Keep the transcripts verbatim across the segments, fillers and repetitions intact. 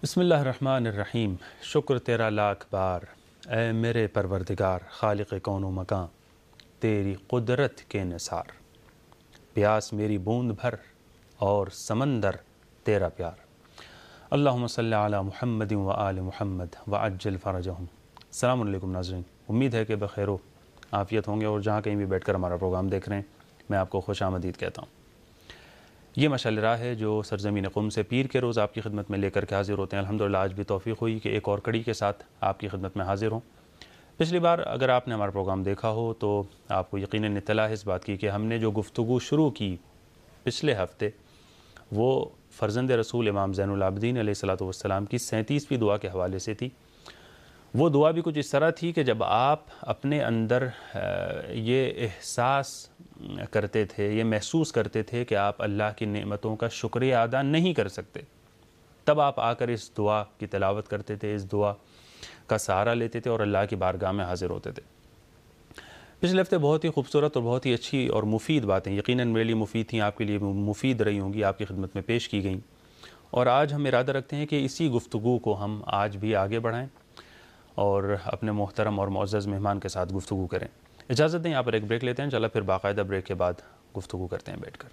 بسم اللہ الرحمن الرحیم۔ شکر تیرا لاکھ بار اے میرے پروردگار، خالق کون و مکان، تیری قدرت کے نثار۔ پیاس میری بوند بھر اور سمندر تیرا پیار۔ اللہم صلی علی محمد و آل محمد وعجل فرجہم۔ السلام علیکم ناظرین، امید ہے کہ بخیر و عافیت ہوں گے اور جہاں کہیں بھی بیٹھ کر ہمارا پروگرام دیکھ رہے ہیں میں آپ کو خوش آمدید کہتا ہوں۔ یہ مشعل راہ ہے جو سرزمین قم سے پیر کے روز آپ کی خدمت میں لے کر کے حاضر ہوتے ہیں۔ الحمدللہ آج بھی توفیق ہوئی کہ ایک اور کڑی کے ساتھ آپ کی خدمت میں حاضر ہوں۔ پچھلی بار اگر آپ نے ہمارا پروگرام دیکھا ہو تو آپ کو یقیناً اطلاع ہے اس بات کی کہ ہم نے جو گفتگو شروع کی پچھلے ہفتے وہ فرزند رسول امام زین العابدین علیہ الصلوۃ والسلام کی سینتیسویں دعا کے حوالے سے تھی۔ وہ دعا بھی کچھ اس طرح تھی کہ جب آپ اپنے اندر یہ احساس کرتے تھے، یہ محسوس کرتے تھے کہ آپ اللہ کی نعمتوں کا شکریہ ادا نہیں کر سکتے، تب آپ آ کر اس دعا کی تلاوت کرتے تھے، اس دعا کا سہارا لیتے تھے اور اللہ کی بارگاہ میں حاضر ہوتے تھے۔ پچھلے ہفتے بہت ہی خوبصورت اور بہت ہی اچھی اور مفید باتیں، یقیناً میرے لیے مفید تھیں، آپ کے لیے مفید رہی ہوں گی، آپ کی خدمت میں پیش کی گئیں، اور آج ہم ارادہ رکھتے ہیں کہ اسی گفتگو کو ہم آج بھی آگے بڑھائیں اور اپنے محترم اور معزز مہمان کے ساتھ گفتگو کریں۔ اجازت دیں آپ ایک بریک لیتے ہیں، چلا پھر باقاعدہ بریک کے بعد گفتگو کرتے ہیں بیٹھ کر۔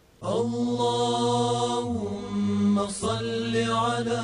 اللہم صل علی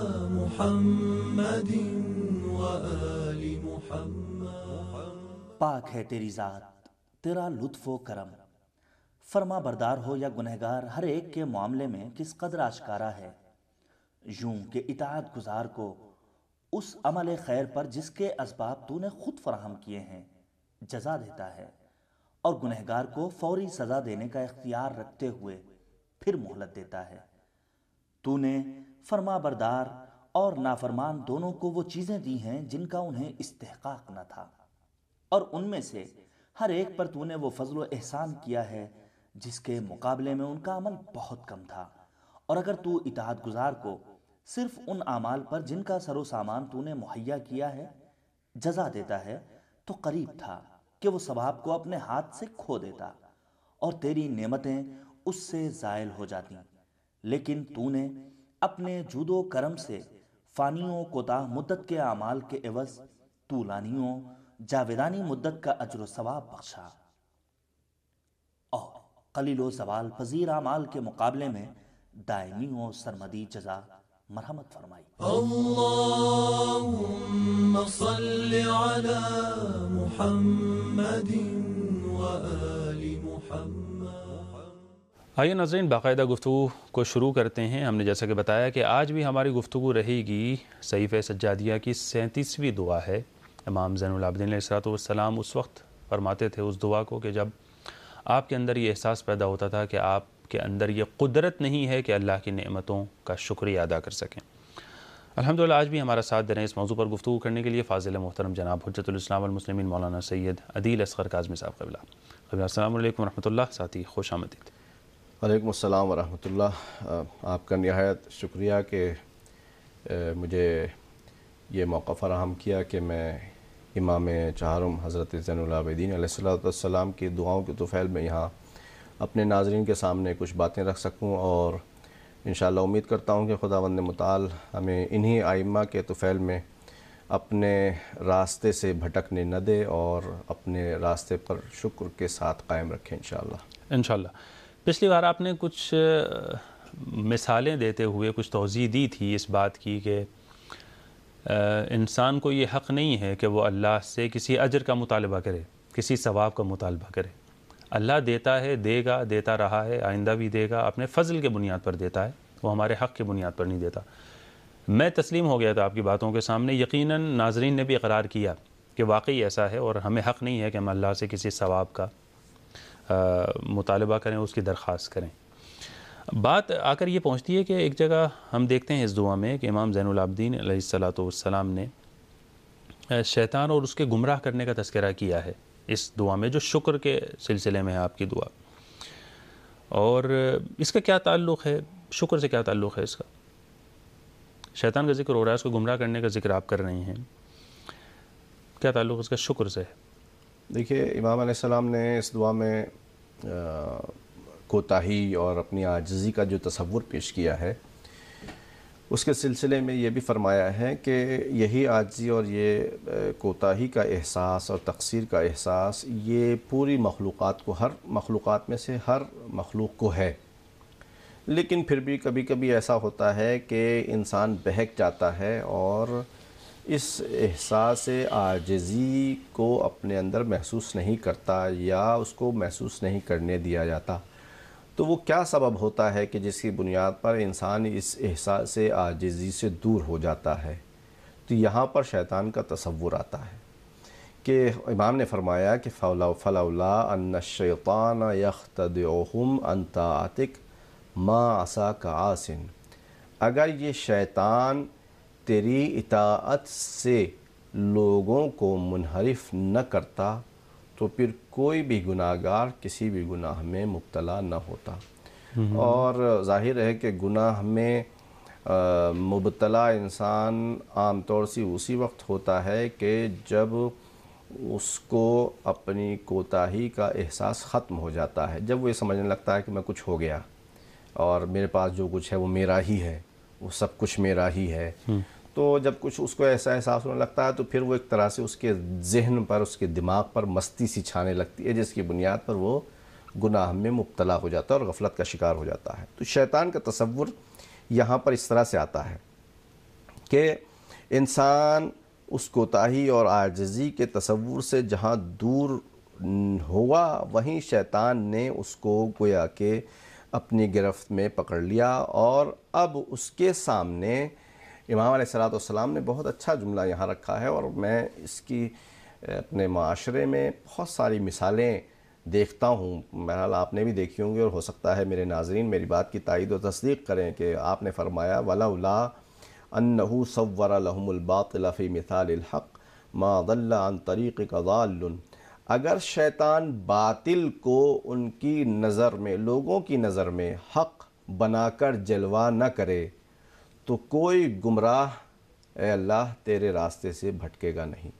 محمد و آل محمد۔ پاک ہے تیری ذات، تیرا لطف و کرم، فرما بردار ہو یا گنہگار ہر ایک کے معاملے میں کس قدر آشکارا ہے، یوں کہ اطاعت گزار کو اس عمل خیر پر جس کے اسباب تو نے خود فراہم کیے ہیں جزا دیتا ہے، اور گنہگار کو فوری سزا دینے کا اختیار رکھتے ہوئے پھر مہلت دیتا ہے۔ تو نے فرما بردار اور نافرمان دونوں کو وہ چیزیں دی ہیں جن کا انہیں استحقاق نہ تھا، اور ان میں سے ہر ایک پر تو نے وہ فضل و احسان کیا ہے جس کے مقابلے میں ان کا عمل بہت کم تھا، اور اگر تو اطاعت گزار کو صرف ان اعمال پر جن کا سر و سامان تو نے مہیا کیا ہے جزا دیتا ہے تو قریب تھا کہ وہ ثواب کو اپنے ہاتھ سے کھو دیتا اور تیری نعمتیں اس سے زائل ہو جاتی، لیکن تو نے اپنے جود و کرم سے فانیوں کوتاہ مدت کے اعمال کے عوض طولانیوں جاویدانی مدت کا اجر و ثواب بخشا، اور قلیل و زوال پذیر اعمال کے مقابلے میں دائمی و سرمدی جزا مرحمت فرمائی۔ اللہم صل علی محمد و آل محمد۔ آئیے ناظرین باقاعدہ گفتگو کو شروع کرتے ہیں۔ ہم نے جیسا کہ بتایا کہ آج بھی ہماری گفتگو رہے گی صحیفہ سجادیہ کی سینتیسویں دعا ہے۔ امام زین العابدین علیہ الصلوۃ والسلام اس وقت فرماتے تھے اس دعا کو کہ جب آپ کے اندر یہ احساس پیدا ہوتا تھا کہ آپ کے اندر یہ قدرت نہیں ہے کہ اللہ کی نعمتوں کا شکریہ ادا کر سکیں۔ الحمدللہ آج بھی ہمارا ساتھ دے رہے ہیں اس موضوع پر گفتگو کرنے کے لیے فاضل محترم جناب حجت الاسلام والمسلمین مولانا سید عدیل اصغر کاظمی صاحب قبلہ۔ قبلہ السلام علیکم ورحمۃ اللہ، ساتھی خوش آمدید۔ وعلیکم السلام ورحمۃ اللہ۔ آپ کا نہایت شکریہ کہ مجھے یہ موقع فراہم کیا کہ میں امام چہارم حضرت زین العابدین علیہ الصلوۃ والسلام کی دعاؤں کے طفیل میں یہاں اپنے ناظرین کے سامنے کچھ باتیں رکھ سکوں، اور انشاءاللہ امید کرتا ہوں کہ خداوند متعال ہمیں انہی ائمہ کے طفیل میں اپنے راستے سے بھٹکنے نہ دے اور اپنے راستے پر شکر کے ساتھ قائم رکھیں انشاءاللہ۔ انشاءاللہ۔ پچھلی بار آپ نے کچھ مثالیں دیتے ہوئے کچھ توضیح دی تھی اس بات کی کہ انسان کو یہ حق نہیں ہے کہ وہ اللہ سے کسی اجر کا مطالبہ کرے، کسی ثواب کا مطالبہ کرے۔ اللہ دیتا ہے، دے گا، دیتا رہا ہے، آئندہ بھی دے گا، اپنے فضل کے بنیاد پر دیتا ہے، وہ ہمارے حق کی بنیاد پر نہیں دیتا۔ میں تسلیم ہو گیا تھا آپ کی باتوں کے سامنے، یقیناً ناظرین نے بھی اقرار کیا کہ واقعی ایسا ہے اور ہمیں حق نہیں ہے کہ ہم اللہ سے کسی ثواب کا مطالبہ کریں، اس کی درخواست کریں۔ بات آ کر یہ پہنچتی ہے کہ ایک جگہ ہم دیکھتے ہیں اس دعا میں کہ امام زین العابدین علیہ الصلوۃ والسلام نے شیطان اور اس کے گمراہ کرنے کا تذکرہ کیا ہے اس دعا میں، جو شکر کے سلسلے میں ہے آپ کی دعا، اور اس کا کیا تعلق ہے، شکر سے کیا تعلق ہے اس کا؟ شیطان کا ذکر ہو رہا ہے، اس کو گمراہ کرنے کا ذکر آپ کر رہے ہیں، کیا تعلق اس کا شکر سے ہے؟ دیکھیے امام علیہ السلام نے اس دعا میں کوتاہی اور اپنی عاجزی کا جو تصور پیش کیا ہے اس کے سلسلے میں یہ بھی فرمایا ہے کہ یہی عاجزی اور یہ کوتاہی کا احساس اور تقصیر کا احساس یہ پوری مخلوقات کو، ہر مخلوقات میں سے ہر مخلوق کو ہے، لیکن پھر بھی کبھی کبھی ایسا ہوتا ہے کہ انسان بہک جاتا ہے اور اس احساس عاجزی کو اپنے اندر محسوس نہیں کرتا یا اس کو محسوس نہیں کرنے دیا جاتا۔ تو وہ کیا سبب ہوتا ہے کہ جس کی بنیاد پر انسان اس احساس عاجزی سے دور ہو جاتا ہے؟ تو یہاں پر شیطان کا تصور آتا ہے کہ امام نے فرمایا کہ فلولا ان الشیطان یخدعهم عن طاعتک ما عصاک عاص، اگر یہ شیطان تیری اطاعت سے لوگوں کو منحرف نہ کرتا تو پھر کوئی بھی گناہ گار کسی بھی گناہ میں مبتلا نہ ہوتا۔ اور ظاہر ہے کہ گناہ میں مبتلا انسان عام طور سے اسی وقت ہوتا ہے کہ جب اس کو اپنی کوتاہی کا احساس ختم ہو جاتا ہے، جب وہ یہ سمجھنے لگتا ہے کہ میں کچھ ہو گیا اور میرے پاس جو کچھ ہے وہ میرا ہی ہے، وہ سب کچھ میرا ہی ہے۔ تو جب کچھ اس کو ایسا احساس ہونے لگتا ہے تو پھر وہ ایک طرح سے اس کے ذہن پر، اس کے دماغ پر مستی سی چھانے لگتی ہے، جس کی بنیاد پر وہ گناہ میں مبتلا ہو جاتا ہے اور غفلت کا شکار ہو جاتا ہے۔ تو شیطان کا تصور یہاں پر اس طرح سے آتا ہے کہ انسان اس کوتاہی اور عاجزی کے تصور سے جہاں دور ہوا، وہیں شیطان نے اس کو گویا کہ اپنی گرفت میں پکڑ لیا، اور اب اس کے سامنے امام علیہ الصلوۃ والسلام نے بہت اچھا جملہ یہاں رکھا ہے، اور میں اس کی اپنے معاشرے میں بہت ساری مثالیں دیکھتا ہوں، بہرحال آپ نے بھی دیکھی ہوں گی، اور ہو سکتا ہے میرے ناظرین میری بات کی تائید و تصدیق کریں کہ آپ نے فرمایا وَلَوْلَا أَنَّهُ صَوَّرَ لَهُمُ الْبَاطِلَ فِي مِثَالِ الْحَقِّ مَا ضَلَّ عَنْ طَرِيقِكَ ضَالٌّ، اگر شیطان باطل کو ان کی نظر میں، لوگوں کی نظر میں حق بنا کر جلوہ نہ کرے تو کوئی گمراہ اے اللہ تیرے راستے سے بھٹکے گا نہیں۔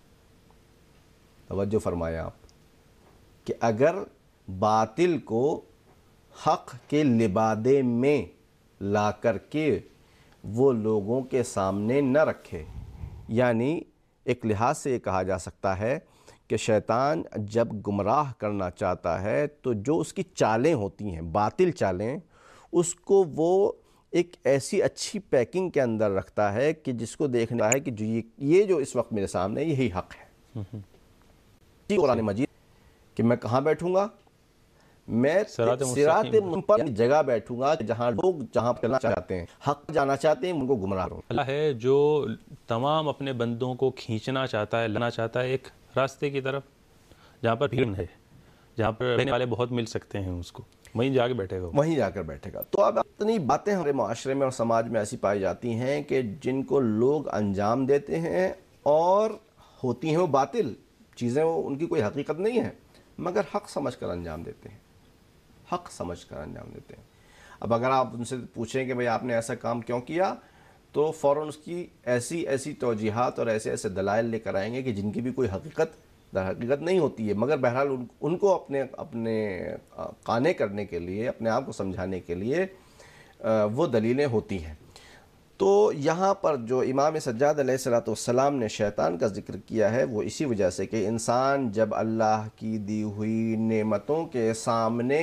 توجہ فرمایا آپ کہ اگر باطل کو حق کے لبادے میں لا کر کے وہ لوگوں کے سامنے نہ رکھے، یعنی ایک لحاظ سے یہ کہا جا سکتا ہے کہ شیطان جب گمراہ کرنا چاہتا ہے تو جو اس کی چالیں ہوتی ہیں، باطل چالیں، اس کو وہ ایک ایسی اچھی پیکنگ کے اندر رکھتا ہے کہ جس کو دیکھنا ہے کہ جو یہ جو اس وقت میرے سامنے یہی حق ہے۔ قرآن مجید کہ میں کہاں بیٹھوں گا؟ میں صراط مستقیم پر جگہ بیٹھوں گا جہاں لوگ جہاں چلنا چاہتے ہیں، حق جانا چاہتے ہیں، ان کو گمراہ کروں۔ اللہ ہے جو تمام اپنے بندوں کو کھینچنا چاہتا ہے، لانا چاہتا ہے ایک راستے کی طرف جہاں پر بھیڑ ہے، جہاں پر رہنے والے بہت مل سکتے ہیں، اس کو وہیں جا کے بیٹھے گا، وہیں جا کر بیٹھے گا۔ تو اب اتنی باتیں ہمارے معاشرے میں اور سماج میں ایسی پائی جاتی ہیں کہ جن کو لوگ انجام دیتے ہیں اور ہوتی ہیں وہ باطل چیزیں، وہ ان کی کوئی حقیقت نہیں ہے، مگر حق سمجھ کر انجام دیتے ہیں، حق سمجھ کر انجام دیتے ہیں۔ اب اگر آپ ان سے پوچھیں کہ بھئی آپ نے ایسا کام کیوں کیا، تو فوراً اس کی ایسی ایسی توجیحات اور ایسے ایسے دلائل لے کر آئیں گے کہ جن کی بھی کوئی حقیقت در حقیقت نہیں ہوتی ہے، مگر بہرحال ان کو اپنے اپنے قانے کرنے کے لیے، اپنے آپ کو سمجھانے کے لیے وہ دلیلیں ہوتی ہیں۔ تو یہاں پر جو امام سجاد علیہ الصلوۃ والسلام نے شیطان کا ذکر کیا ہے وہ اسی وجہ سے کہ انسان جب اللہ کی دی ہوئی نعمتوں کے سامنے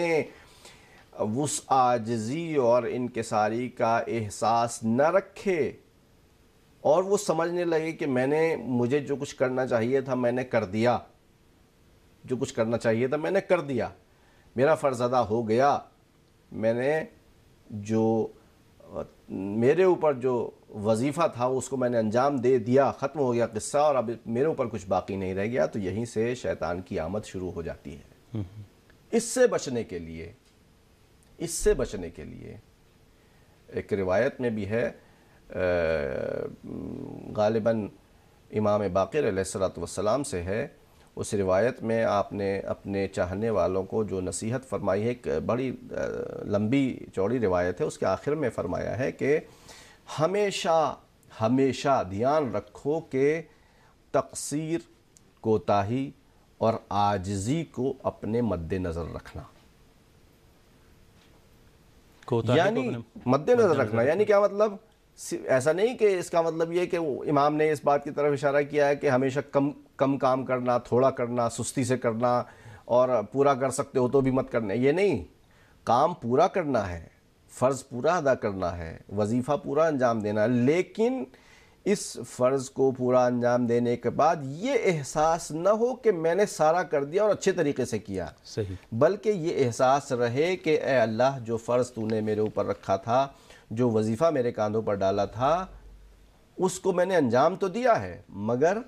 وسع عاجزی اور انکساری کا احساس نہ رکھے اور وہ سمجھنے لگے کہ میں نے مجھے جو کچھ کرنا چاہیے تھا میں نے کر دیا، جو کچھ کرنا چاہیے تھا میں نے کر دیا، میرا فرض ادا ہو گیا، میں نے جو میرے اوپر جو وظیفہ تھا اس کو میں نے انجام دے دیا، ختم ہو گیا قصہ، اور اب میرے اوپر کچھ باقی نہیں رہ گیا، تو یہیں سے شیطان کی آمد شروع ہو جاتی ہے۔ اس سے بچنے کے لیے اس سے بچنے کے لیے ایک روایت میں بھی ہے، غالباً امام باقر علیہ الصلوۃ والسلام سے ہے، اس روایت میں آپ نے اپنے چاہنے والوں کو جو نصیحت فرمائی ہے، ایک بڑی لمبی چوڑی روایت ہے، اس کے آخر میں فرمایا ہے کہ ہمیشہ ہمیشہ دھیان رکھو کہ تقصیر، کوتاہی اور عاجزی کو اپنے مد نظر رکھنا، یعنی مد نظر رکھنا یعنی کیا مطلب ایسا نہیں کہ اس کا مطلب یہ کہ امام نے اس بات کی طرف اشارہ کیا ہے کہ ہمیشہ کم کم کام کرنا، تھوڑا کرنا، سستی سے کرنا، اور پورا کر سکتے ہو تو بھی مت کرنا. یہ نہیں، کام پورا کرنا ہے، فرض پورا ادا کرنا ہے، وظیفہ پورا انجام دینا ہے، لیکن اس فرض کو پورا انجام دینے کے بعد یہ احساس نہ ہو کہ میں نے سارا کر دیا اور اچھے طریقے سے کیا، صحیح، بلکہ یہ احساس رہے کہ اے اللہ، جو فرض تو نے میرے اوپر رکھا تھا، جو وظیفہ میرے کاندھوں پر ڈالا تھا، اس کو میں نے انجام تو دیا ہے، مگر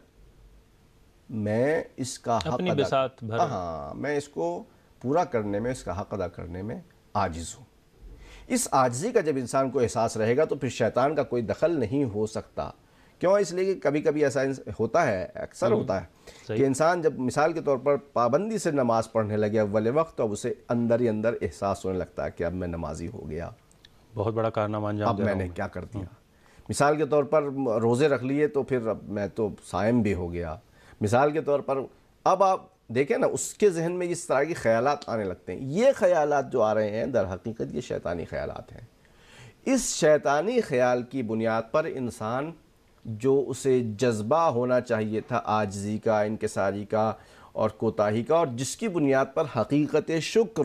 میں اس کا حق اپنی ادا بساط بھر ہاں میں اس کو پورا کرنے میں، اس کا حق ادا کرنے میں عاجز ہوں. اس عاجزی کا جب انسان کو احساس رہے گا تو پھر شیطان کا کوئی دخل نہیں ہو سکتا. کیوں؟ اس لیے کہ کبھی کبھی ایسا ہوتا ہے، اکثر ہوتا ہے کہ انسان جب مثال کے طور پر پابندی سے نماز پڑھنے لگے اول وقت، تو اب اسے اندر ہی اندر احساس ہونے لگتا ہے کہ اب میں نمازی ہو گیا، بہت بڑا کارنامہ انجام اب دے میں رہا نے ہوں. کیا کر دیا. مثال کے طور پر روزے رکھ لیے تو پھر اب میں تو صائم بھی ہو گیا. مثال کے طور پر اب آپ دیکھیں نا، اس کے ذہن میں اس طرح کے خیالات آنے لگتے ہیں. یہ خیالات جو آ رہے ہیں در حقیقت یہ شیطانی خیالات ہیں. اس شیطانی خیال کی بنیاد پر انسان جو اسے جذبہ ہونا چاہیے تھا عاجزی کا، انکساری کا اور کوتاہی کا، اور جس کی بنیاد پر حقیقت شکر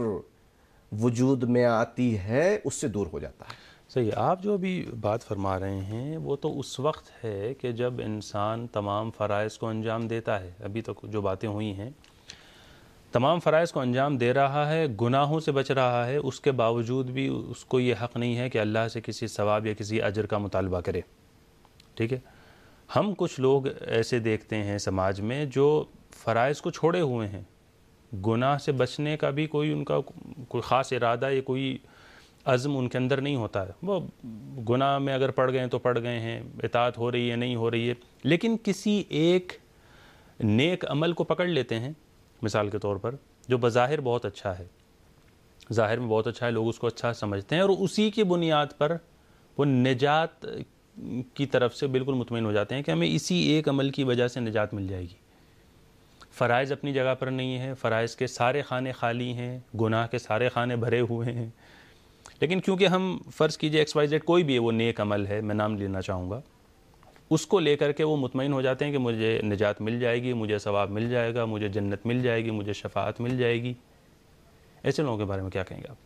وجود میں آتی ہے، اس سے دور ہو جاتا ہے. صحیح. آپ جو بھی بات فرما رہے ہیں وہ تو اس وقت ہے کہ جب انسان تمام فرائض کو انجام دیتا ہے. ابھی تک جو باتیں ہوئی ہیں، تمام فرائض کو انجام دے رہا ہے، گناہوں سے بچ رہا ہے، اس کے باوجود بھی اس کو یہ حق نہیں ہے کہ اللہ سے کسی ثواب یا کسی اجر کا مطالبہ کرے. ٹھیک ہے. ہم کچھ لوگ ایسے دیکھتے ہیں سماج میں جو فرائض کو چھوڑے ہوئے ہیں، گناہ سے بچنے کا بھی کوئی ان کا کوئی خاص ارادہ یا کوئی عزم ان کے اندر نہیں ہوتا ہے. وہ گناہ میں اگر پڑ گئے تو پڑ گئے ہیں، اطاعت ہو رہی ہے نہیں ہو رہی ہے، لیکن کسی ایک نیک عمل کو پکڑ لیتے ہیں. مثال کے طور پر جو بظاہر بہت اچھا ہے، ظاہر میں بہت اچھا ہے، لوگ اس کو اچھا سمجھتے ہیں، اور اسی کی بنیاد پر وہ نجات کی طرف سے بالکل مطمئن ہو جاتے ہیں کہ ہمیں اسی ایک عمل کی وجہ سے نجات مل جائے گی. فرائض اپنی جگہ پر نہیں ہے، فرائض کے سارے خانے خالی ہیں، گناہ کے سارے خانے بھرے ہوئے ہیں، لیکن کیونکہ ہم فرض کیجئے ایکس وائی زیڈ کوئی بھی ہے، وہ نیک عمل ہے، میں نام لینا چاہوں گا، اس کو لے کر کے وہ مطمئن ہو جاتے ہیں کہ مجھے نجات مل جائے گی، مجھے ثواب مل جائے گا، مجھے جنت مل جائے گی، مجھے شفاعت مل جائے گی. ایسے لوگوں کے بارے میں کیا کہیں گے آپ؟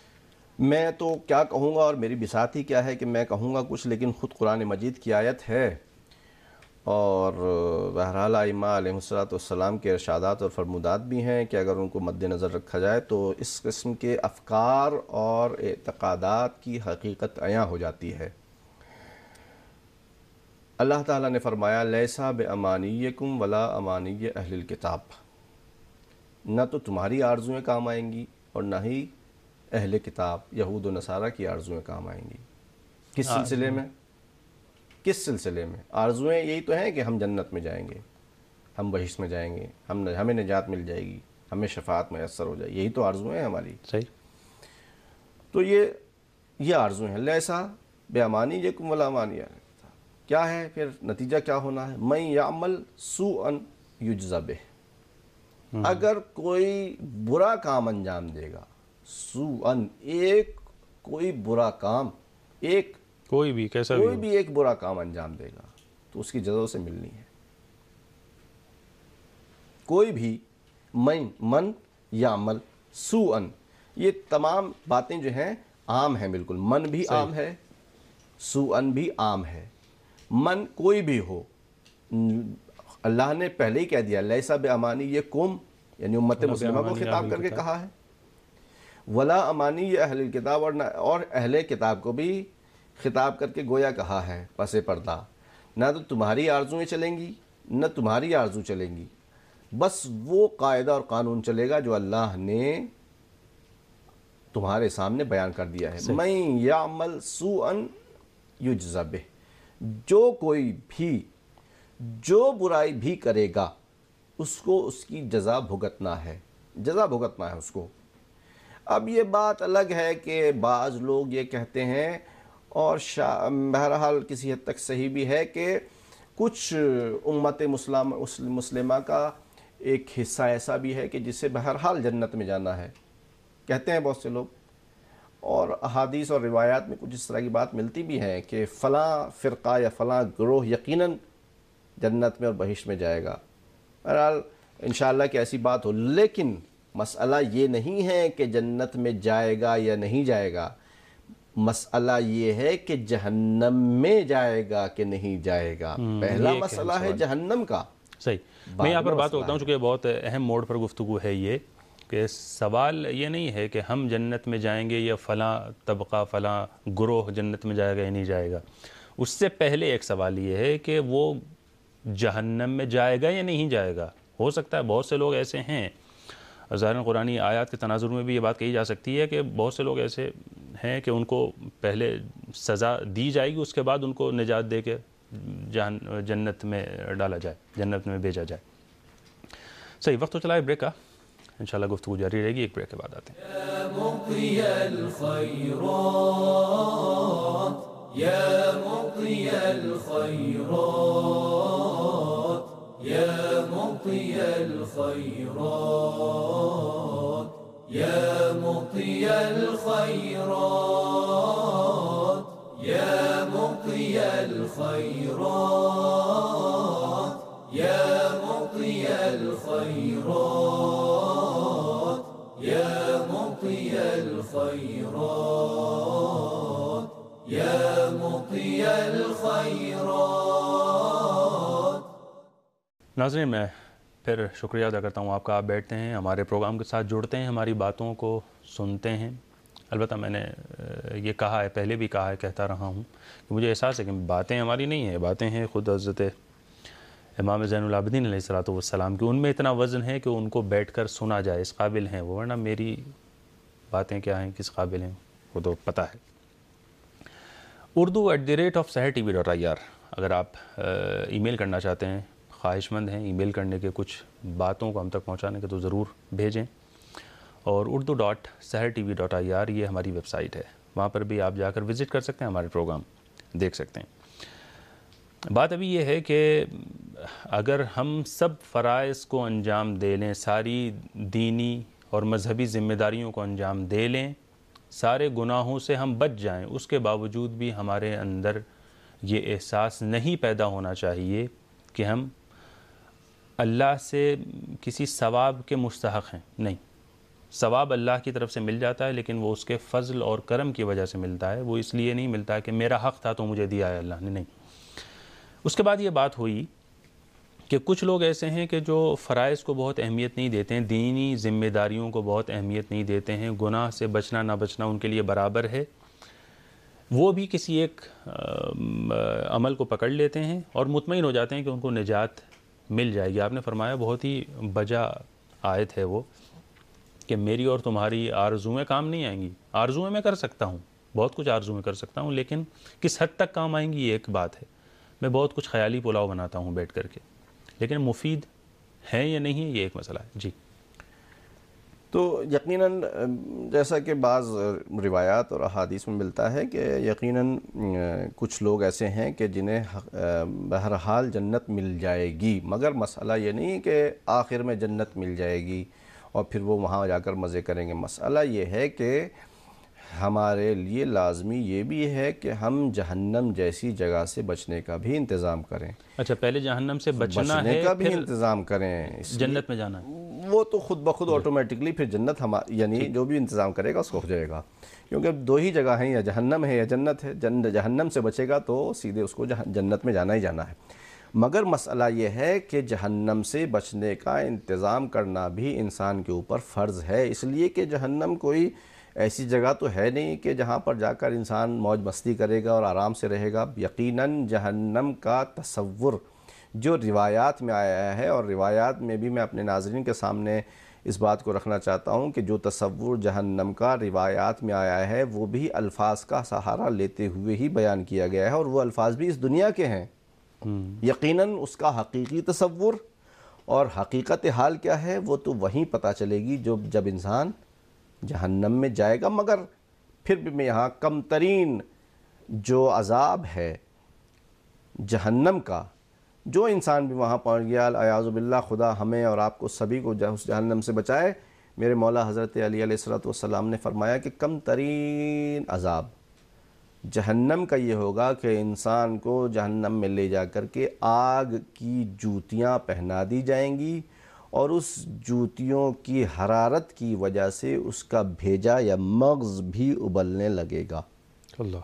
میں تو کیا کہوں گا، اور میری بساط ہی کیا ہے کہ میں کہوں گا کچھ، لیکن خود قرآن مجید کی آیت ہے، اور بہرحال ائمہ علیہ الصلوۃ والسلام کے ارشادات اور فرمودات بھی ہیں کہ اگر ان کو مد نظر رکھا جائے تو اس قسم کے افکار اور اعتقادات کی حقیقت عیاں ہو جاتی ہے. اللہ تعالیٰ نے فرمایا لیسا بامانیکم ولا امانی اہل الکتاب، نہ تو تمہاری آرزویں کام آئیں گی اور نہ ہی اہل کتاب یہود و نصارہ کی آرزویں کام آئیں گی. کس سلسلے میں؟ کس سلسلے میں؟ آرزویں یہی تو ہیں کہ ہم جنت میں جائیں گے، ہم بہشت میں جائیں گے، ہم ہمیں نجات مل جائے گی، ہمیں شفاعت میسر ہو جائے گی، یہی تو آرزویں ہیں ہماری. صحیح. تو یہ یہ آرزویں ہیں. لیسا بامانیکم ولا امانی اہل الکتاب، کیا ہے پھر نتیجہ کیا ہونا ہے؟ من یعمل سوءا یجزا بہ، اگر کوئی برا کام انجام دے گا، سوءا ایک کوئی برا کام، ایک کوئی بھی کیسا کوئی بھی ایک برا کام انجام دے گا تو اس کی جزا سے ملنی ہے. کوئی بھی من من یعمل سوءا، یہ تمام باتیں جو ہیں عام ہیں، بالکل. من بھی عام ہے، سوءا بھی عام ہے. من کوئی بھی ہو، اللہ نے پہلے ہی کہہ دیا لیسا بامانیکم، یعنی امت مسلمہ کو خطاب کر کے کہا ہے، ولا امانی اہل الکتاب، اور اہل کتاب کو بھی خطاب کر کے گویا کہا ہے پس پردہ، نہ تو تمہاری آرزویں چلیں گی نہ تمہاری آرزو چلیں گی، بس وہ قاعدہ اور قانون چلے گا جو اللہ نے تمہارے سامنے بیان کر دیا ہے. من یعمل سوءا یجزا بہ، جو کوئی بھی جو برائی بھی کرے گا اس کو اس کی جزا بھگتنا ہے، جزا بھگتنا ہے اس کو. اب یہ بات الگ ہے کہ بعض لوگ یہ کہتے ہیں، اور بہرحال کسی حد تک صحیح بھی ہے، کہ کچھ امت مسلم مسلمہ کا ایک حصہ ایسا بھی ہے کہ جسے بہرحال جنت میں جانا ہے، کہتے ہیں بہت سے لوگ. اور احادیث اور روایات میں کچھ اس طرح کی بات ملتی بھی ہے کہ فلاں فرقہ یا فلاں گروہ یقیناً جنت میں اور بہشت میں جائے گا. بہرحال انشاءاللہ کہ ایسی بات ہو، لیکن مسئلہ یہ نہیں ہے کہ جنت میں جائے گا یا نہیں جائے گا، مسئلہ یہ ہے کہ جہنم میں جائے گا کہ نہیں جائے گا. پہلا مسئلہ ہے جہنم کا. صحیح. میں یہاں پر بات ہوتا ہوں چونکہ بہت اہم موڑ پر گفتگو ہے یہ، کہ سوال یہ نہیں ہے کہ ہم جنت میں جائیں گے یا فلاں طبقہ فلاں گروہ جنت میں جائے گا یا نہیں جائے گا. اس سے پہلے ایک سوال یہ ہے کہ وہ جہنم میں جائے گا یا نہیں جائے گا. ہو سکتا ہے بہت سے لوگ ایسے ہیں، ظاہراً قرآنی آیات کے تناظر میں بھی یہ بات کہی جا سکتی ہے کہ بہت سے لوگ ایسے ہیں کہ ان کو پہلے سزا دی جائے گی، اس کے بعد ان کو نجات دے کے جہن جنت میں ڈالا جائے، جنت میں بھیجا جائے. صحیح. وقت تو چلا ہے بریک کا، انشاءاللہ گفتگو جاری رہے گی. ایک بریک کے بعد آتے ہیں. يا مقضي الخيرات يا مقضي الخيرات يا مقضي الخيرات يا مقضي الخيرات يا مقضي الخيرات يا مقضي الخيرات يا مقضي الخيرات يا مقضي الخيرات. ناظرین، میں پھر شکریہ ادا کرتا ہوں آپ کا. آپ بیٹھتے ہیں، ہمارے پروگرام کے ساتھ جڑتے ہیں، ہماری باتوں کو سنتے ہیں. البتہ میں نے یہ کہا ہے، پہلے بھی کہا ہے، کہتا رہا ہوں کہ مجھے احساس ہے کہ باتیں ہماری نہیں ہیں، باتیں ہیں خود حضرت امام زین العابدین علیہ الصلوۃ والسلام کی. ان میں اتنا وزن ہے کہ ان کو بیٹھ کر سنا جائے، اس قابل ہیں وہ. ورنہ میری باتیں کیا ہیں، کس قابل ہیں، وہ تو پتہ ہے. Urdu at the rate of Sahar T V dot I R اگر آپ ای میل کرنا چاہتے ہیں، خواہش مند ہیں ای میل کرنے کے، کچھ باتوں کو ہم تک پہنچانے کے، تو ضرور بھیجیں. اور Urdu dot Sahar T V dot I R یہ ہماری ویب سائٹ ہے، وہاں پر بھی آپ جا کر وزٹ کر سکتے ہیں، ہمارے پروگرام دیکھ سکتے ہیں. بات ابھی یہ ہے کہ اگر ہم سب فرائض کو انجام دے لیں، ساری دینی اور مذہبی ذمہ داریوں کو انجام دے لیں، سارے گناہوں سے ہم بچ جائیں، اس کے باوجود بھی ہمارے اندر یہ احساس نہیں پیدا ہونا چاہیے کہ ہم اللہ سے کسی ثواب کے مستحق ہیں. نہیں، ثواب اللہ کی طرف سے مل جاتا ہے، لیکن وہ اس کے فضل اور کرم کی وجہ سے ملتا ہے. وہ اس لیے نہیں ملتا ہے کہ میرا حق تھا تو مجھے دیا ہے اللہ نے، نہیں. اس کے بعد یہ بات ہوئی کہ کچھ لوگ ایسے ہیں کہ جو فرائض کو بہت اہمیت نہیں دیتے ہیں، دینی ذمہ داریوں کو بہت اہمیت نہیں دیتے ہیں، گناہ سے بچنا نہ بچنا ان کے لیے برابر ہے. وہ بھی کسی ایک عمل کو پکڑ لیتے ہیں اور مطمئن ہو جاتے ہیں کہ ان کو نجات مل جائے گی. آپ نے فرمایا بہت ہی بجا آیت ہے وہ، کہ میری اور تمہاری آرزویں کام نہیں آئیں گی. آرزویں میں کر سکتا ہوں، بہت کچھ آرزویں کر سکتا ہوں، لیکن کس حد تک کام آئیں گی یہ ایک بات ہے. میں بہت کچھ خیالی پلاؤ بناتا ہوں بیٹھ کر کے، لیکن مفید ہے یا نہیں یہ ایک مسئلہ ہے. جی. تو یقیناً جیسا کہ بعض روایات اور احادیث میں ملتا ہے کہ یقیناً کچھ لوگ ایسے ہیں کہ جنہیں بہرحال جنت مل جائے گی، مگر مسئلہ یہ نہیں کہ آخر میں جنت مل جائے گی اور پھر وہ وہاں جا کر مزے کریں گے. مسئلہ یہ ہے کہ ہمارے لیے لازمی یہ بھی ہے کہ ہم جہنم جیسی جگہ سے بچنے کا بھی انتظام کریں. اچھا، پہلے جہنم سے بچنا ہے، بچنے کا بھی پھر انتظام کریں. جنت میں جانا ہے. وہ تو خود بخود آٹومیٹکلی پھر جنت ہم یعنی جو بھی انتظام کرے گا اس کو ہو جائے گا، کیونکہ دو ہی جگہ ہیں، یا جہنم ہے یا جنت ہے. جہنم سے بچے گا تو سیدھے اس کو جنت میں جانا ہی جانا ہے. مگر مسئلہ یہ ہے کہ جہنم سے بچنے کا انتظام کرنا بھی انسان کے اوپر فرض ہے، اس لیے کہ جہنم کوئی ایسی جگہ تو ہے نہیں کہ جہاں پر جا کر انسان موج مستی کرے گا اور آرام سے رہے گا. یقیناً جہنم کا تصور جو روایات میں آیا ہے، اور روایات میں بھی میں اپنے ناظرین کے سامنے اس بات کو رکھنا چاہتا ہوں کہ جو تصور جہنم کا روایات میں آیا ہے وہ بھی الفاظ کا سہارا لیتے ہوئے ہی بیان کیا گیا ہے، اور وہ الفاظ بھی اس دنیا کے ہیں. یقیناً اس کا حقیقی تصور اور حقیقت حال کیا ہے وہ تو وہیں پتہ چلے گی جو جب انسان جہنم میں جائے گا. مگر پھر بھی میں یہاں کم ترین جو عذاب ہے جہنم کا، جو انسان بھی وہاں پہنچ گیا، اعوذ باللہ، خدا ہمیں اور آپ کو سبھی کو اس جہنم سے بچائے، میرے مولا حضرت علی علیہ الصلوۃ والسلام نے فرمایا کہ کم ترین عذاب جہنم کا یہ ہوگا کہ انسان کو جہنم میں لے جا کر کے آگ کی جوتیاں پہنا دی جائیں گی، اور اس جوتیوں کی حرارت کی وجہ سے اس کا بھیجا یا مغز بھی ابلنے لگے گا۔ اللہ،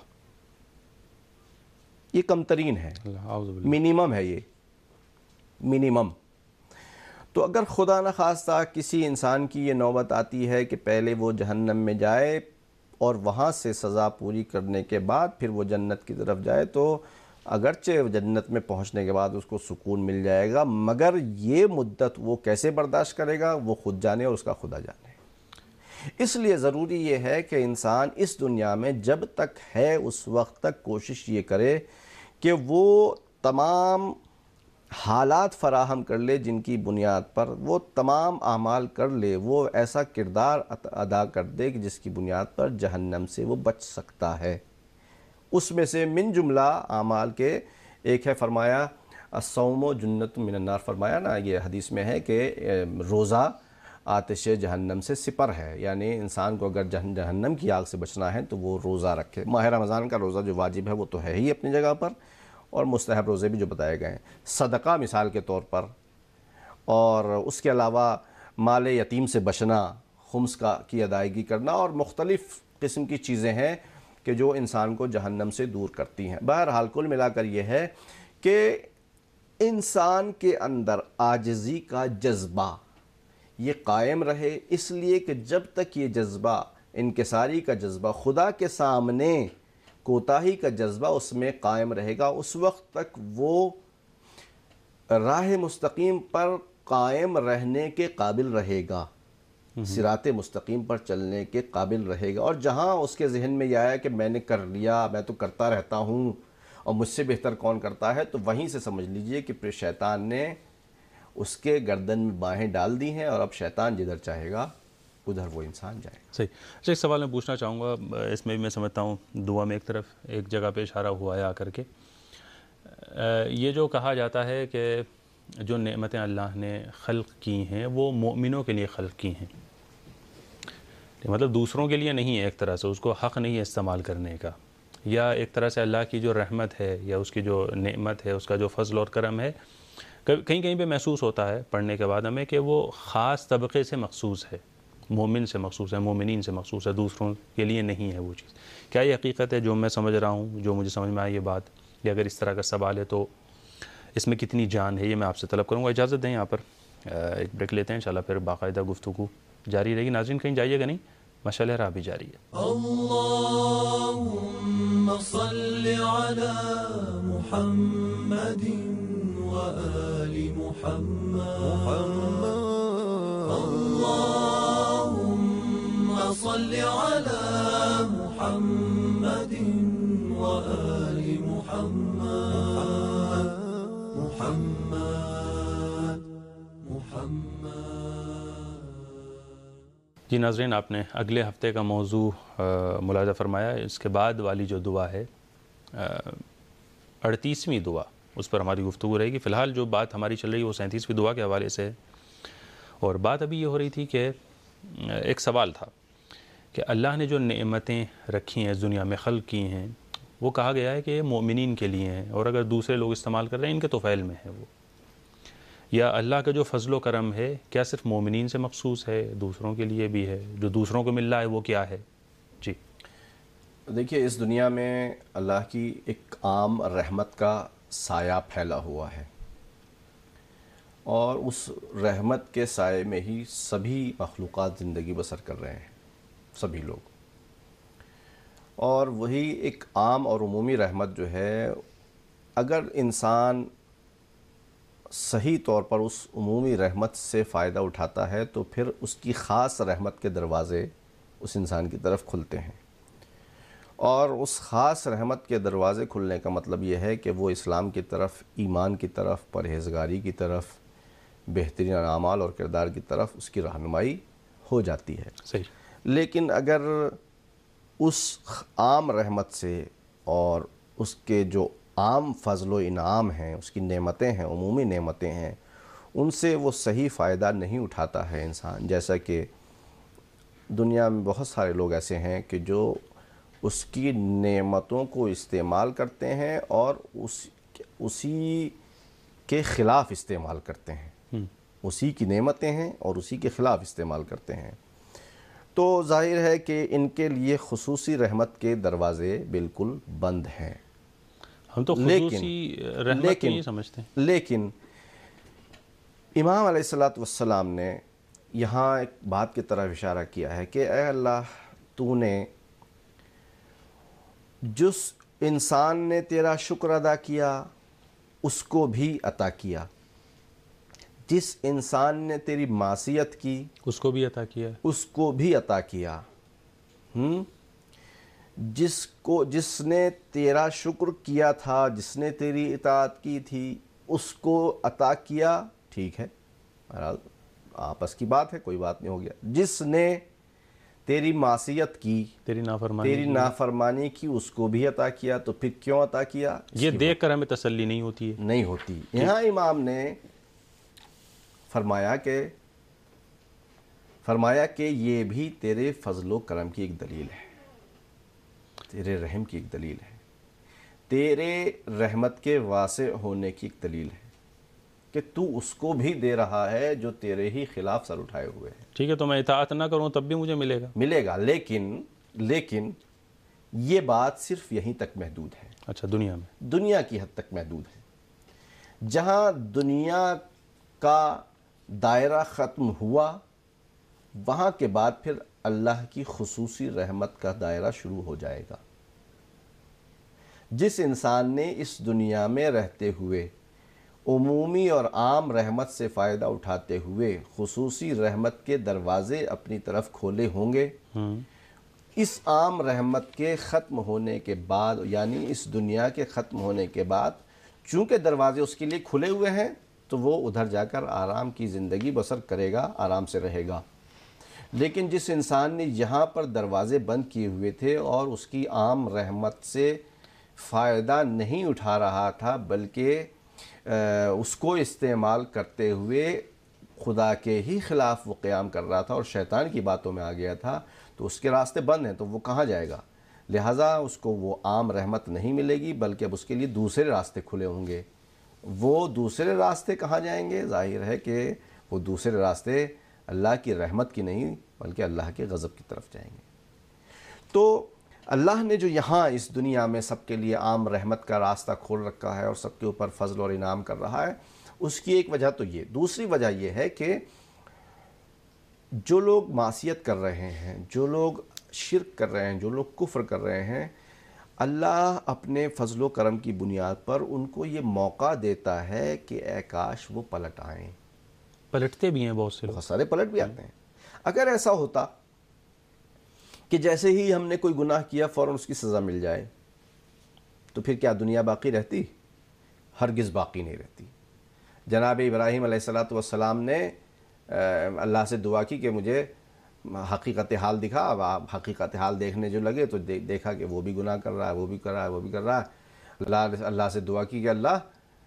یہ کم ترین ہے، منیمم ہے، یہ منیمم۔ تو اگر خدا نخواستہ کسی انسان کی یہ نوبت آتی ہے کہ پہلے وہ جہنم میں جائے اور وہاں سے سزا پوری کرنے کے بعد پھر وہ جنت کی طرف جائے، تو اگرچہ جنت میں پہنچنے کے بعد اس کو سکون مل جائے گا، مگر یہ مدت وہ کیسے برداشت کرے گا وہ خود جانے اور اس کا خدا جانے۔ اس لیے ضروری یہ ہے کہ انسان اس دنیا میں جب تک ہے اس وقت تک کوشش یہ کرے کہ وہ تمام حالات فراہم کر لے جن کی بنیاد پر وہ تمام اعمال کر لے، وہ ایسا کردار ادا کر دے کہ جس کی بنیاد پر جہنم سے وہ بچ سکتا ہے۔ اس میں سے من جملہ اعمال کے ایک ہے، فرمایا الصوم جنت من النار، فرمایا نا، یہ حدیث میں ہے کہ روزہ آتش جہنم سے سپر ہے، یعنی انسان کو اگر جہنم کی آگ سے بچنا ہے تو وہ روزہ رکھے۔ ماہ رمضان کا روزہ جو واجب ہے وہ تو ہے ہی اپنی جگہ پر، اور مستحب روزے بھی جو بتائے گئے ہیں، صدقہ مثال کے طور پر، اور اس کے علاوہ مال یتیم سے بچنا، خمس کا کی ادائیگی کرنا، اور مختلف قسم کی چیزیں ہیں کہ جو انسان کو جہنم سے دور کرتی ہیں۔ بہرحال کل ملا کر یہ ہے کہ انسان کے اندر عاجزی کا جذبہ یہ قائم رہے، اس لیے کہ جب تک یہ جذبہ، انکساری کا جذبہ، خدا کے سامنے کوتاہی کا جذبہ اس میں قائم رہے گا، اس وقت تک وہ راہ مستقیم پر قائم رہنے کے قابل رہے گا، صراط مستقیم پر چلنے کے قابل رہے گا۔ اور جہاں اس کے ذہن میں یہ آیا کہ میں نے کر لیا، میں تو کرتا رہتا ہوں اور مجھ سے بہتر کون کرتا ہے، تو وہیں سے سمجھ لیجئے کہ پھر شیطان نے اس کے گردن میں باہیں ڈال دی ہیں، اور اب شیطان جدھر چاہے گا ادھر وہ انسان جائے گا۔ صحیح۔ اچھا، ایک سوال میں پوچھنا چاہوں گا، اس میں بھی میں سمجھتا ہوں دعا میں ایک طرف ایک جگہ پہ اشارہ ہوا ہے آ کر کے، یہ جو کہا جاتا ہے کہ جو نعمتیں اللہ نے خلق کی ہیں وہ مومنوں کے لیے خلق کی ہیں، مطلب دوسروں کے لیے نہیں ہے، ایک طرح سے اس کو حق نہیں ہے استعمال کرنے کا، یا ایک طرح سے اللہ کی جو رحمت ہے یا اس کی جو نعمت ہے، اس کا جو فضل اور کرم ہے، کہیں کہیں پہ محسوس ہوتا ہے پڑھنے کے بعد ہمیں کہ وہ خاص طبقے سے مخصوص ہے، مومن سے مخصوص ہے، مومنین سے مخصوص ہے، دوسروں کے لیے نہیں ہے وہ چیز۔ کیا یہ حقیقت ہے جو میں سمجھ رہا ہوں، جو مجھے سمجھ میں آئی یہ بات، یا اگر اس طرح کا سوال ہے تو اس میں کتنی جان ہے، یہ میں آپ سے طلب کروں گا۔ اجازت دیں یہاں پر ایک بریک لیتے ہیں، انشاءاللہ پھر باقاعدہ گفتگو جاری رہے گی۔ ناظرین کہیں جائیے گا نہیں، مشعل راہ بھی جاری ہے۔ اللهم صل على محمد وآل محمد، اللهم صل على محمد وآل محمد، محمد محمد۔ جی ناظرین، آپ نے اگلے ہفتے کا موضوع ملاحظہ فرمایا، اس کے بعد والی جو دعا ہے اڑتیسویں دعا، اس پر ہماری گفتگو رہے گی۔ فی الحال جو بات ہماری چل رہی ہے وہ سینتیسویں دعا کے حوالے سے ہے، اور بات ابھی یہ ہو رہی تھی کہ ایک سوال تھا کہ اللہ نے جو نعمتیں رکھی ہیں اس دنیا میں خلق کی ہیں، وہ کہا گیا ہے کہ یہ مومنین کے لیے ہیں، اور اگر دوسرے لوگ استعمال کر رہے ہیں ان کے توفیل میں ہے وہ، یا اللہ کا جو فضل و کرم ہے کیا صرف مومنین سے مخصوص ہے، دوسروں کے لیے بھی ہے، جو دوسروں کو مل رہا ہے وہ کیا ہے؟ جی دیکھیے، اس دنیا میں اللہ کی ایک عام رحمت کا سایہ پھیلا ہوا ہے، اور اس رحمت کے سائے میں ہی سبھی مخلوقات زندگی بسر کر رہے ہیں، سبھی لوگ، اور وہی ایک عام اور عمومی رحمت جو ہے، اگر انسان صحیح طور پر اس عمومی رحمت سے فائدہ اٹھاتا ہے تو پھر اس کی خاص رحمت کے دروازے اس انسان کی طرف کھلتے ہیں، اور اس خاص رحمت کے دروازے کھلنے کا مطلب یہ ہے کہ وہ اسلام کی طرف، ایمان کی طرف، پرہیزگاری کی طرف، بہترین اعمال اور کردار کی طرف اس کی رہنمائی ہو جاتی ہے۔ صحیح۔ لیکن اگر اس عام رحمت سے اور اس کے جو عام فضل و انعام ہیں، اس کی نعمتیں ہیں، عمومی نعمتیں ہیں، ان سے وہ صحیح فائدہ نہیں اٹھاتا ہے انسان، جیسا کہ دنیا میں بہت سارے لوگ ایسے ہیں کہ جو اس کی نعمتوں کو استعمال کرتے ہیں اور اس اسی کے خلاف استعمال کرتے ہیں، اسی کی نعمتیں ہیں اور اسی کے خلاف استعمال کرتے ہیں. تو ظاہر ہے کہ ان کے لیے خصوصی رحمت کے دروازے بالکل بند ہیں. ہم تو خصوصی رحمت نہیں سمجھتے. لیکن امام علیہ الصلاۃ والسلام نے یہاں ایک بات کی طرف اشارہ کیا ہے کہ اے اللہ، تو نے جس انسان نے تیرا شکر ادا کیا اس کو بھی عطا کیا، جس انسان نے تیری معصیت کی اس کو بھی عطا کیا اس کو بھی عطا کیا، ہم جس کو جس نے تیرا شکر کیا تھا، جس نے تیری اطاعت کی تھی اس کو عطا کیا. ٹھیک ہے، آپس کی بات ہے، کوئی بات نہیں، ہو گیا. جس نے تیری معصیت کی، تیری نافرمانی تیری نافرمانی کی، اس کو بھی عطا کیا. تو پھر کیوں عطا کیا؟ یہ دیکھ کر ہمیں تسلی نہیں ہوتی ہے. نہیں ہوتی. یہاں امام نے فرمایا کہ فرمایا کہ یہ بھی تیرے فضل و کرم کی ایک دلیل ہے، تیرے رحم کی ایک دلیل ہے، تیرے رحمت کے واسع ہونے کی ایک دلیل ہے کہ تو اس کو بھی دے رہا ہے جو تیرے ہی خلاف سر اٹھائے ہوئے ہیں. ٹھیک ہے، تو میں اطاعت نہ کروں تب بھی مجھے ملے گا ملے گا لیکن لیکن یہ بات صرف یہیں تک محدود ہے. اچھا، دنیا میں دنیا کی حد تک محدود ہے. جہاں دنیا کا دائرہ ختم ہوا، وہاں کے بعد پھر اللہ کی خصوصی رحمت کا دائرہ شروع ہو جائے گا. جس انسان نے اس دنیا میں رہتے ہوئے عمومی اور عام رحمت سے فائدہ اٹھاتے ہوئے خصوصی رحمت کے دروازے اپنی طرف کھولے ہوں گے، اس عام رحمت کے ختم ہونے کے بعد، یعنی اس دنیا کے ختم ہونے کے بعد، چونکہ دروازے اس کے لیے کھلے ہوئے ہیں تو وہ ادھر جا کر آرام کی زندگی بسر کرے گا، آرام سے رہے گا. لیکن جس انسان نے یہاں پر دروازے بند کیے ہوئے تھے اور اس کی عام رحمت سے فائدہ نہیں اٹھا رہا تھا بلکہ اس کو استعمال کرتے ہوئے خدا کے ہی خلاف وہ قیام کر رہا تھا اور شیطان کی باتوں میں آ گیا تھا، تو اس کے راستے بند ہیں، تو وہ کہاں جائے گا؟ لہٰذا اس کو وہ عام رحمت نہیں ملے گی بلکہ اب اس کے لیے دوسرے راستے کھلے ہوں گے. وہ دوسرے راستے کہاں جائیں گے؟ ظاہر ہے کہ وہ دوسرے راستے اللہ کی رحمت کی نہیں بلکہ اللہ کے غضب کی طرف جائیں گے. تو اللہ نے جو یہاں اس دنیا میں سب کے لیے عام رحمت کا راستہ کھول رکھا ہے اور سب کے اوپر فضل اور انعام کر رہا ہے، اس کی ایک وجہ تو یہ. دوسری وجہ یہ ہے کہ جو لوگ معصیت کر رہے ہیں، جو لوگ شرک کر رہے ہیں، جو لوگ کفر کر رہے ہیں، اللہ اپنے فضل و کرم کی بنیاد پر ان کو یہ موقع دیتا ہے کہ اے کاش وہ پلٹ آئیں. پلٹتے بھی ہیں بہت سے لوگ، بہت سارے پلٹ بھی آتے ہیں. اگر ایسا ہوتا کہ جیسے ہی ہم نے کوئی گناہ کیا فوراً اس کی سزا مل جائے تو پھر کیا دنیا باقی رہتی؟ ہرگز باقی نہیں رہتی. جناب ابراہیم علیہ الصلاۃ والسلام نے اللہ سے دعا کی کہ مجھے حقیقت حال دکھا. اب آپ حقیقت حال دیکھنے جو لگے تو دیکھا کہ وہ بھی گناہ کر رہا ہے، وہ بھی کر رہا ہے، وہ بھی کر رہا ہے. اللہ اللہ سے دعا کی کہ اللہ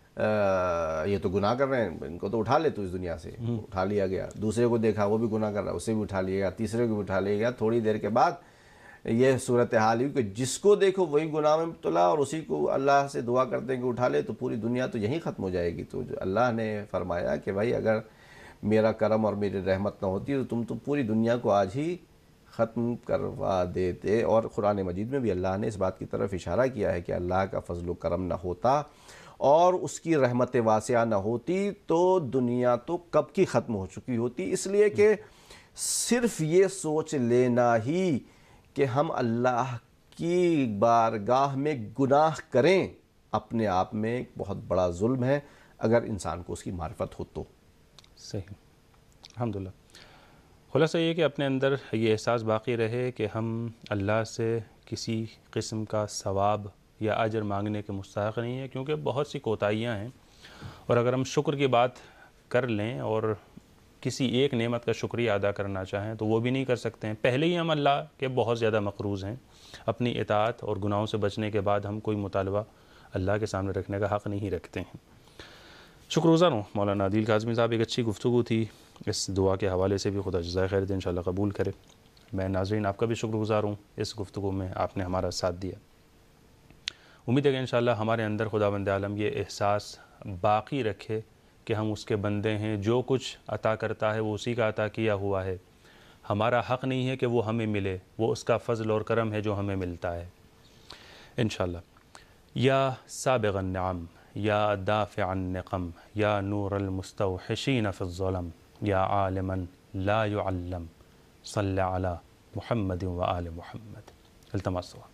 یہ تو گناہ کر رہے ہیں، ان کو تو اٹھا لے تو اس دنیا سے. اٹھا لیا گیا. دوسرے کو دیکھا وہ بھی گناہ کر رہا ہے، اسے بھی اٹھا لیا گیا. تیسرے کو بھی اٹھا لیا گیا. تھوڑی دیر کے بعد یہ صورتحال ہوئی کہ جس کو دیکھو وہی گناہ میں مبتلا اور اسی کو اللہ سے دعا کرتے ہیں کہ اٹھا لے، تو پوری دنیا تو یہیں ختم ہو جائے گی. تو اللہ نے فرمایا کہ بھائی اگر میرا کرم اور میری رحمت نہ ہوتی تو تم تو پوری دنیا کو آج ہی ختم کروا دیتے. اور قرآن مجید میں بھی اللہ نے اس بات کی طرف اشارہ کیا ہے کہ اللہ کا فضل و کرم نہ ہوتا اور اس کی رحمت واسعہ نہ ہوتی تو دنیا تو کب کی ختم ہو چکی ہوتی. اس لیے کہ صرف یہ سوچ لینا ہی کہ ہم اللہ کی بارگاہ میں گناہ کریں اپنے آپ میں ایک بہت بڑا ظلم ہے اگر انسان کو اس کی معرفت ہو تو. صحیح، الحمدللہ. خلاصہ یہ کہ اپنے اندر یہ احساس باقی رہے کہ ہم اللہ سے کسی قسم کا ثواب یا اجر مانگنے کے مستحق نہیں ہیں، کیونکہ بہت سی کوتاہیاں ہیں. اور اگر ہم شکر کی بات کر لیں اور کسی ایک نعمت کا شکریہ ادا کرنا چاہیں تو وہ بھی نہیں کر سکتے ہیں. پہلے ہی ہم اللہ کے بہت زیادہ مقروض ہیں. اپنی اطاعت اور گناہوں سے بچنے کے بعد ہم کوئی مطالبہ اللہ کے سامنے رکھنے کا حق نہیں رکھتے ہیں. شکر گزار ہوں مولانا عادل کاظمی صاحب. ایک اچھی گفتگو تھی. اس دعا کے حوالے سے بھی خدا جزائے خیر دے، انشاءاللہ قبول کرے. میں ناظرین آپ کا بھی شکر گزار ہوں، اس گفتگو میں آپ نے ہمارا ساتھ دیا۔ امید ہے کہ انشاءاللہ ہمارے اندر خداوند عالم یہ احساس باقی رکھے کہ ہم اس کے بندے ہیں، جو کچھ عطا کرتا ہے وہ اسی کا عطا کیا ہوا ہے، ہمارا حق نہیں ہے کہ وہ ہمیں ملے، وہ اس کا فضل اور کرم ہے جو ہمیں ملتا ہے انشاءاللہ۔ یا سابغ النعم، یا دافع النقم، یا نور المستوحشین فی الظلم، یا عالما لا يعلم، صل علی محمد و آل محمد۔ التماس دعا۔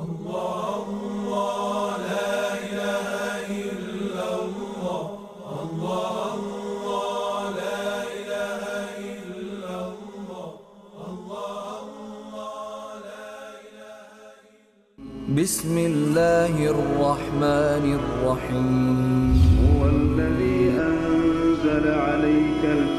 بسم اللہ الرحمن الرحیم هو الذي أنزل عليك